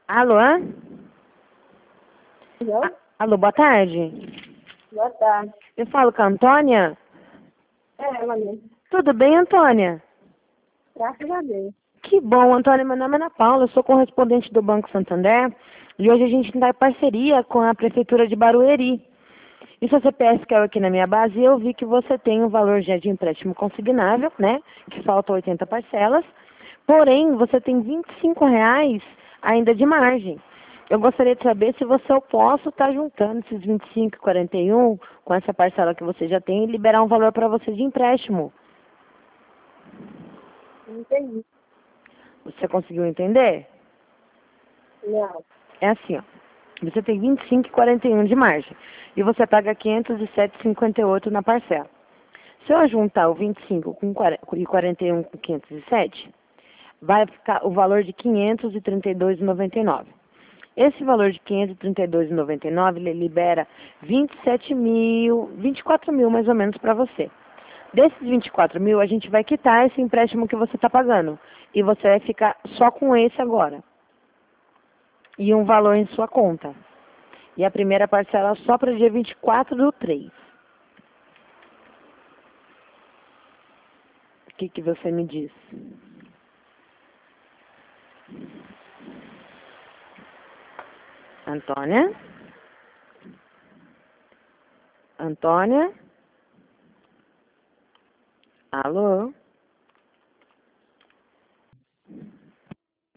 Alô? Alô? Alô, boa tarde. Boa tarde. Eu falo com a Antônia? É, ela mesmo. Tudo bem, Antônia? Graças a Deus. Que bom, Antônia. Meu nome é Ana Paula, eu sou correspondente do Banco Santander e hoje a gente está em parceria com a Prefeitura de Barueri. E seu CPF caiu aqui na minha base e eu vi que você tem um valor já de empréstimo consignável, né? Que faltam 80 parcelas. Porém, você tem R$ 25 ainda de margem. Eu gostaria de saber se você eu posso estar juntando esses 25 e 41 com essa parcela que você já tem e liberar um valor para você de empréstimo. Não entendi. Você conseguiu entender? Não. É assim, ó. Você tem 25 e 41 de margem. E você paga 507,58 na parcela. Se eu juntar o 25 com e 41 com 507, vai ficar o valor de 532,99. Esse valor de 532,99, ele libera 24 mil mais ou menos para você. Desses 24 mil, a gente vai quitar esse empréstimo que você está pagando. E você vai ficar só com esse agora. E um valor em sua conta. E a primeira parcela só para o dia 24/3. O que você me diz? Antônia? Antônia? Alô?